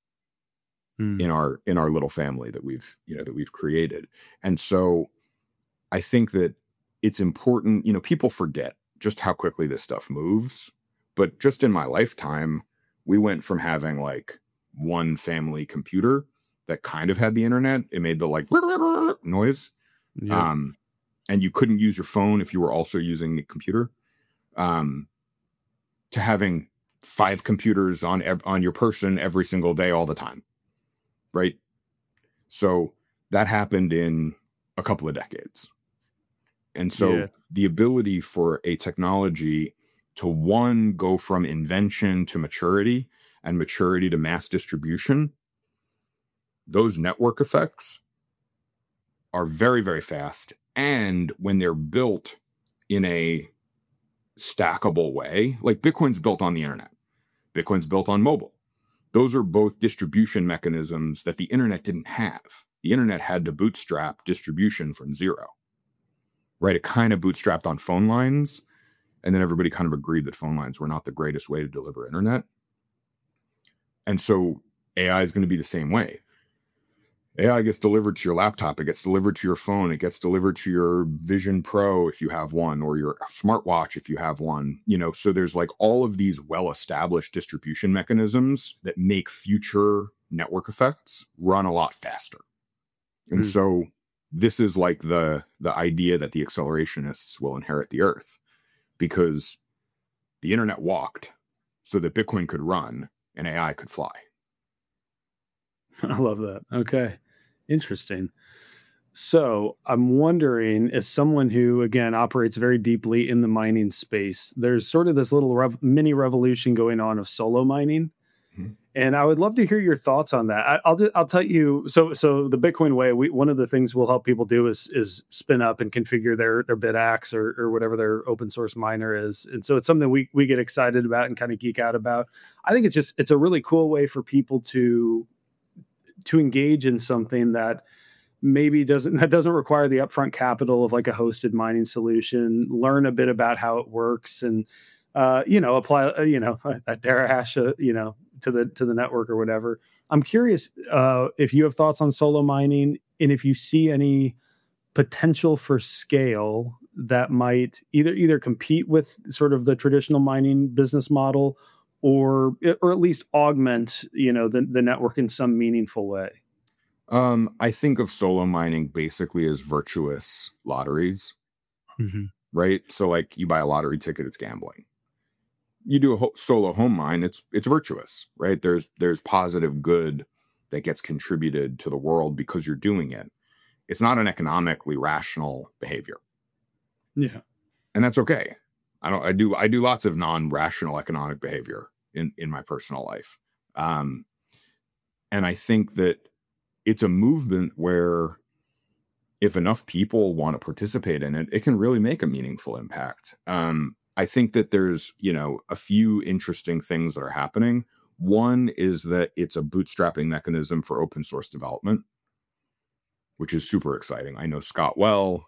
S1: in our little family that we've created. And so I think that it's important, people forget just how quickly this stuff moves. But just in my lifetime, we went from having like one family computer that kind of had the internet. It made the like noise. Yeah. And you couldn't use your phone if you were also using the computer. To having 5 computers on your person every single day, all the time. Right. So that happened in a couple of decades. And so the ability for a technology to go from invention to maturity and maturity to mass distribution, those network effects are very, very fast. And when they're built in a stackable way, like Bitcoin's built on the internet, Bitcoin's built on mobile. Those are both distribution mechanisms that the internet didn't have. The internet had to bootstrap distribution from zero. Right, it kind of bootstrapped on phone lines, and then everybody kind of agreed that phone lines were not the greatest way to deliver internet. And so AI is going to be the same way. AI gets delivered to your laptop, it gets delivered to your phone, it gets delivered to your Vision Pro if you have one, or your smartwatch if you have one. So there's like all of these well-established distribution mechanisms that make future network effects run a lot faster. And so this is like the idea that the accelerationists will inherit the earth, because the internet walked so that Bitcoin could run and AI could fly.
S2: I love that. Okay. Interesting. So I'm wondering, as someone who, again, operates very deeply in the mining space, there's sort of this little mini revolution going on of solo mining. Mm-hmm. And I would love to hear your thoughts on that. I'll tell you. So the Bitcoin way, one of the things we'll help people do is spin up and configure their BitAxe or whatever their open source miner is. And so it's something we get excited about and kind of geek out about. I think it's a really cool way for people to engage in something that maybe doesn't require the upfront capital of like a hosted mining solution. Learn a bit about how it works and apply a terahash to the network or whatever. I'm curious if you have thoughts on solo mining and if you see any potential for scale that might either compete with sort of the traditional mining business model or at least augment, the network in some meaningful way.
S1: I think of solo mining basically as virtuous lotteries, right? So like you buy a lottery ticket, it's gambling. You do a solo home mine, it's virtuous, right? There's positive good that gets contributed to the world because you're doing it. It's not an economically rational behavior.
S2: Yeah.
S1: And that's okay. I do lots of non-rational economic behavior in my personal life. And I think that it's a movement where if enough people want to participate in it, it can really make a meaningful impact. I think that there's, a few interesting things that are happening. One is that it's a bootstrapping mechanism for open source development, which is super exciting. I know Scott well,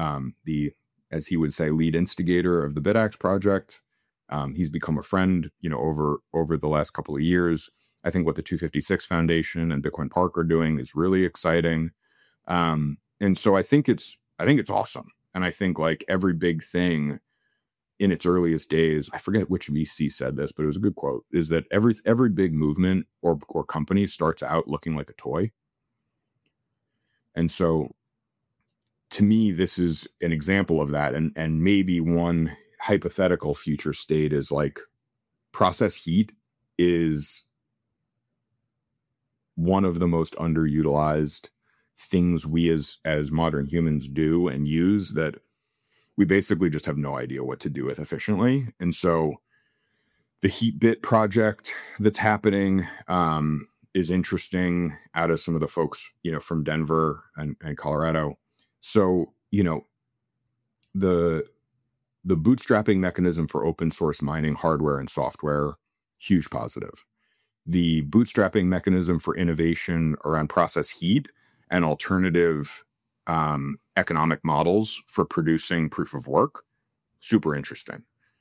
S1: as he would say, lead instigator of the BitAxe project. He's become a friend, over the last couple of years. I think what the 256 Foundation and Bitcoin Park are doing is really exciting. And so I think it's awesome. And I think like every big thing in its earliest days, I forget which VC said this, but it was a good quote, is that every big movement or company starts out looking like a toy. And so to me, this is an example of that. And maybe one hypothetical future state is like process heat is one of the most underutilized things we as modern humans do and use that we basically just have no idea what to do with efficiently. And so the Heatbit project that's happening is interesting out of some of the folks, from Denver and Colorado. So, the bootstrapping mechanism for open source mining hardware and software, huge positive. The bootstrapping mechanism for innovation around process heat and alternative economic models for producing proof of work, super interesting.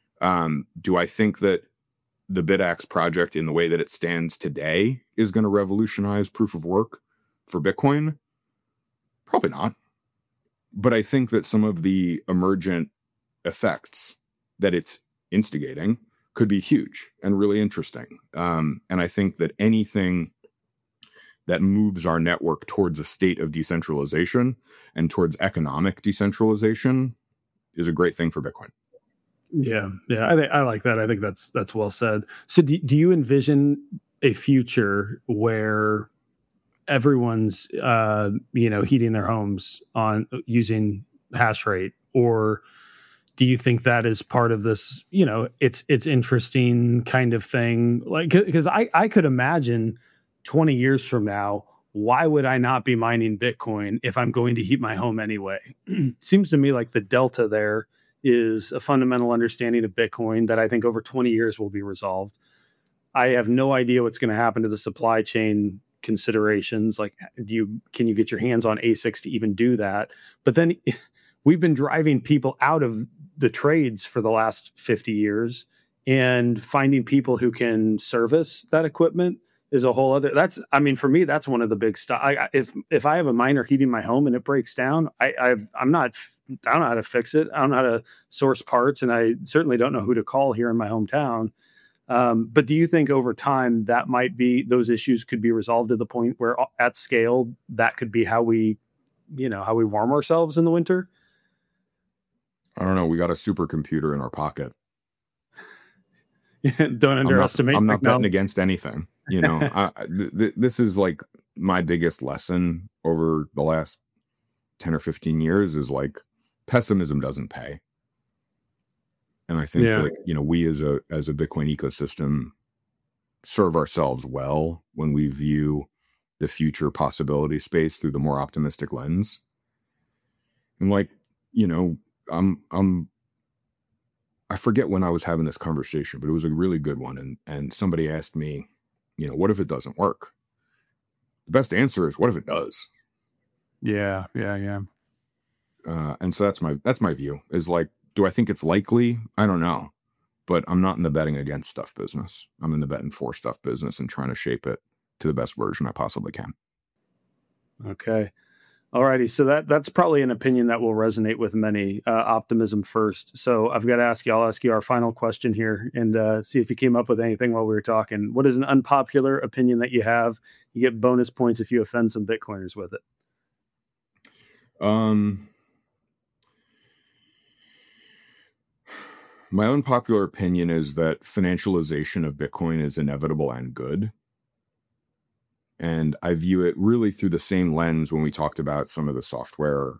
S1: Do I think that the BitAxe project in the way that it stands today is going to revolutionize proof of work for Bitcoin? Probably not. But I think that some of the emergent effects that it's instigating could be huge and really interesting. And I think that anything that moves our network towards a state of decentralization and towards economic decentralization is a great thing for Bitcoin.
S2: Yeah. I like that. I think that's well said. So do you envision a future where everyone's, heating their homes on using hash rate, or do you think that is part of this, it's interesting kind of thing? Like, because I could imagine 20 years from now, why would I not be mining Bitcoin if I'm going to heat my home anyway? Seems to me like the delta there is a fundamental understanding of Bitcoin that I think over 20 years will be resolved. I have no idea what's going to happen to the supply chain considerations. Like, can you get your hands on ASICs to even do that? But then we've been driving people out of the trades for the last 50 years, and finding people who can service that equipment is a whole other. For me, that's one of the big stuff. If I have a miner heating my home and it breaks down, I don't know how to fix it. I don't know how to source parts, and I certainly don't know who to call here in my hometown. But do you think over time that those issues could be resolved to the point where at scale that could be how we warm ourselves in the winter?
S1: I don't know. We got a supercomputer in our pocket.
S2: Don't underestimate.
S1: I'm not betting against anything. This is like my biggest lesson over the last 10 or 15 years is like pessimism doesn't pay. And I think that, we as a Bitcoin ecosystem serve ourselves well when we view the future possibility space through the more optimistic lens. And like, you know, I forget when I was having this conversation, but it was a really good one. And somebody asked me, you know, what if it doesn't work? The best answer is, what if it does?
S2: Yeah.
S1: And so that's my view, is like, do I think it's likely? I don't know, but I'm not in the betting against stuff business. I'm in the betting for stuff business and trying to shape it to the best version I possibly can.
S2: Okay. Alrighty. So that's probably an opinion that will resonate with many, optimism first. So I've got to ask you, I'll ask you our final question here and see if you came up with anything while we were talking. What is an unpopular opinion that you have? You get bonus points if you offend some Bitcoiners with it.
S1: My unpopular opinion is that financialization of Bitcoin is inevitable and good. And I view it really through the same lens when we talked about some of the software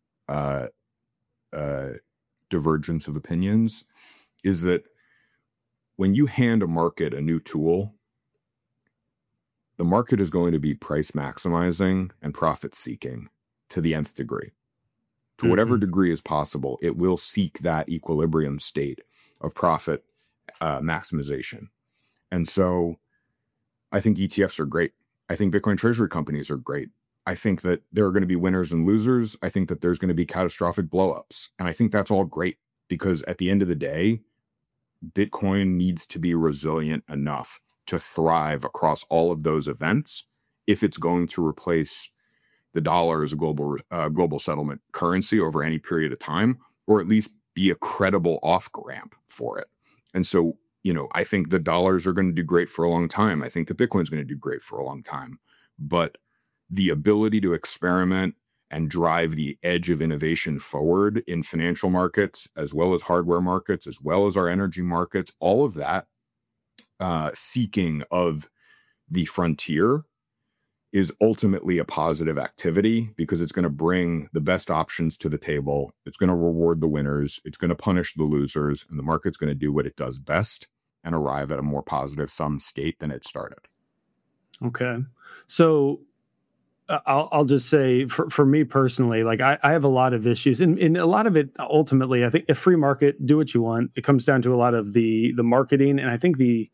S1: divergence of opinions, is that when you hand a market a new tool, the market is going to be price maximizing and profit seeking to the nth degree. To whatever degree is possible, it will seek that equilibrium state of profit maximization. And so I think ETFs are great. I think Bitcoin treasury companies are great. I think that there are going to be winners and losers. I think that there's going to be catastrophic blowups. And I think that's all great, because at the end of the day, Bitcoin needs to be resilient enough to thrive across all of those events if it's going to replace the dollar as a global settlement currency over any period of time, or at least be a credible off-ramp for it. And so, you know, I think the dollars are going to do great for a long time. I think the Bitcoin's going to do great for a long time. But the ability to experiment and drive the edge of innovation forward in financial markets, as well as hardware markets, as well as our energy markets, all of that seeking of the frontier is ultimately a positive activity, because it's going to bring the best options to the table. It's going to reward the winners. It's going to punish the losers, and the market's going to do what it does best and arrive at a more positive sum state than it started.
S2: Okay. So I'll just say for me personally, like I have a lot of issues, and a lot of it ultimately, I think a free market, do what you want. It comes down to a lot of the marketing, and I think the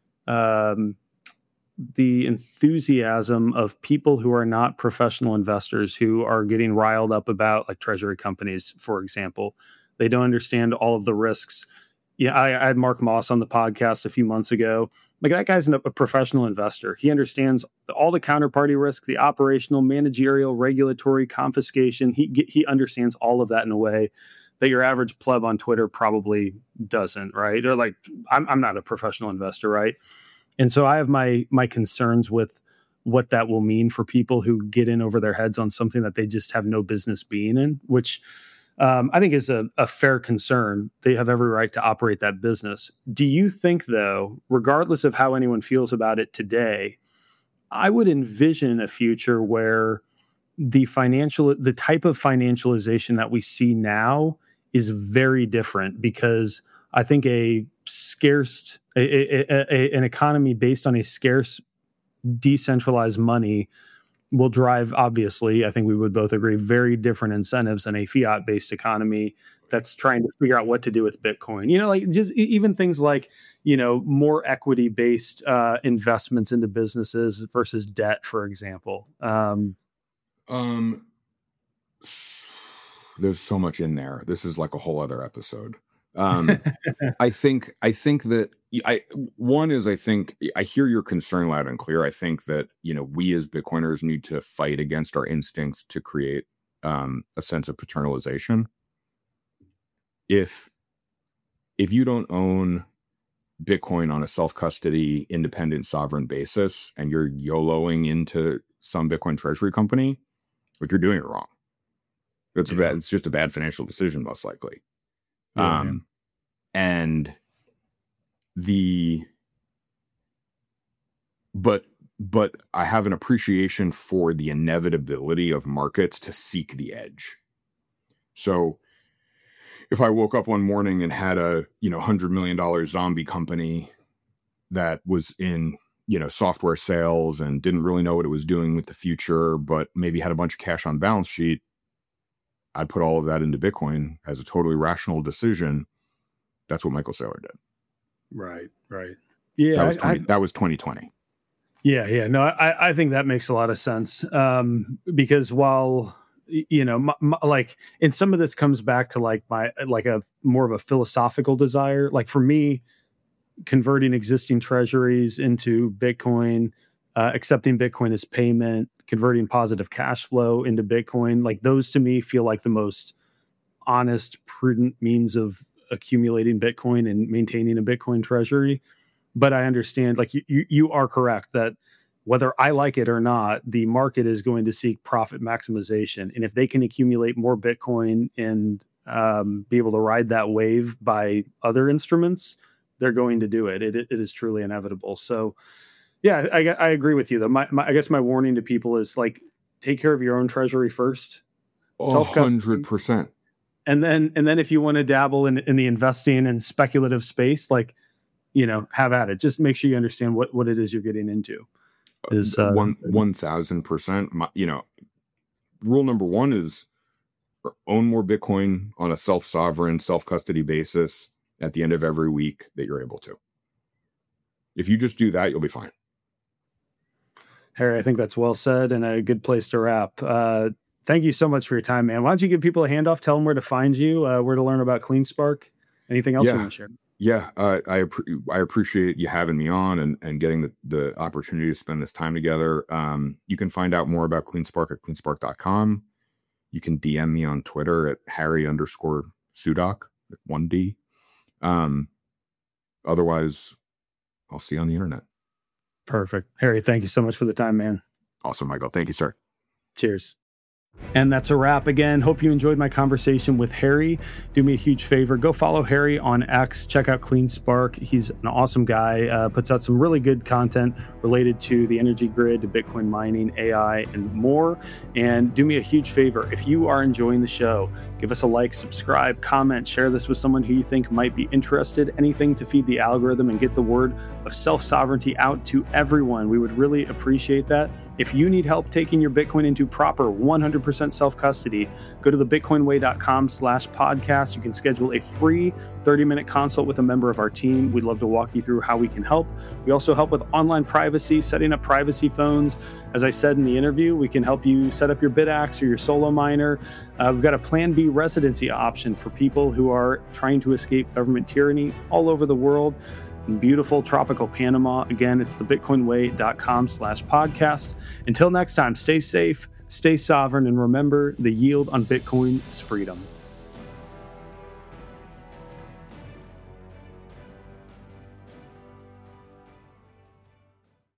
S2: enthusiasm of people who are not professional investors, who are getting riled up about, like, treasury companies, for example. They don't understand all of the risks. Yeah, I had Mark Moss on the podcast a few months ago. Like, that guy's a professional investor. He understands all the counterparty risk, the operational, managerial, regulatory, confiscation. He understands all of that in a way that your average pleb on Twitter probably doesn't, right? Or like, I'm not a professional investor, right? And so I have my concerns with what that will mean for people who get in over their heads on something that they just have no business being in, which I think is a fair concern. They have every right to operate that business. Do you think, though, regardless of how anyone feels about it today, I would envision a future where the type of financialization that we see now is very different, because I think an economy based on a scarce, decentralized money will drive, obviously, I think we would both agree, very different incentives than a fiat-based economy that's trying to figure out what to do with Bitcoin. You know, like, just even things like, you know, more equity-based investments into businesses versus debt, for example.
S1: There's so much in there. This is like a whole other episode. I think that I hear your concern loud and clear. I think that, you know, we as Bitcoiners need to fight against our instincts to create a sense of paternalization. If you don't own Bitcoin on a self-custody, independent, sovereign basis, and you're YOLOing into some Bitcoin treasury company, like, you're doing it wrong. It's just a bad financial decision, most likely. And but I have an appreciation for the inevitability of markets to seek the edge. So if I woke up one morning and had a, $100 million zombie company that was in software sales and didn't really know what it was doing with the future, but maybe had a bunch of cash on balance sheet, I'd put all of that into Bitcoin as a totally rational decision. That's what Michael Saylor did.
S2: Right. Yeah.
S1: That was 2020.
S2: Yeah. No, I think that makes a lot of sense. Because while, like, and some of this comes back to like a more of a philosophical desire. Like for me, converting existing treasuries into Bitcoin, accepting Bitcoin as payment, converting positive cash flow into Bitcoin, like those to me feel like the most honest, prudent means of accumulating Bitcoin and maintaining a Bitcoin treasury. But I understand, like you are correct that whether I like it or not, the market is going to seek profit maximization. And if they can accumulate more Bitcoin and be able to ride that wave by other instruments, they're going to do it. It is truly inevitable. So yeah, I agree with you though. I guess my warning to people is like, take care of your own treasury first.
S1: 100%.
S2: And then if you want to dabble in the investing and speculative space, like, have at it. Just make sure you understand what it is you're getting into. Is
S1: 1,000%. Rule number one is own more Bitcoin on a self-sovereign, self-custody basis at the end of every week that you're able to. If you just do that, you'll be fine.
S2: Harry, I think that's well said and a good place to wrap. Thank you so much for your time, man. Why don't you give people a handoff? Tell them where to find you, where to learn about CleanSpark. Anything else you want to share?
S1: Yeah, I appreciate you having me on and getting the opportunity to spend this time together. You can find out more about CleanSpark at cleanspark.com. You can DM me on Twitter at Harry_Sudock with 1D. Otherwise, I'll see you on the internet.
S2: Perfect. Harry, thank you so much for the time, man.
S1: Awesome, Michael. Thank you, sir.
S2: Cheers. And that's a wrap again. Hope you enjoyed my conversation with Harry. Do me a huge favor. Go follow Harry on X. Check out CleanSpark. He's an awesome guy. Puts out some really good content related to the energy grid, to Bitcoin mining, AI, and more. And do me a huge favor. If you are enjoying the show, give us a like, subscribe, comment, share this with someone who you think might be interested. Anything to feed the algorithm and get the word of self-sovereignty out to everyone. We would really appreciate that. If you need help taking your Bitcoin into proper 100% self-custody, go to thebitcoinway.com/podcast. You can schedule a free 30-minute consult with a member of our team. We'd love to walk you through how we can help. We also help with online privacy, setting up privacy phones. As I said in the interview, we can help you set up your BitAxe or your solo miner. We've got a Plan B residency option for people who are trying to escape government tyranny all over the world. In beautiful tropical Panama. Again, it's thebitcoinway.com/podcast. Until next time, stay safe, stay sovereign, and remember, the yield on Bitcoin is freedom.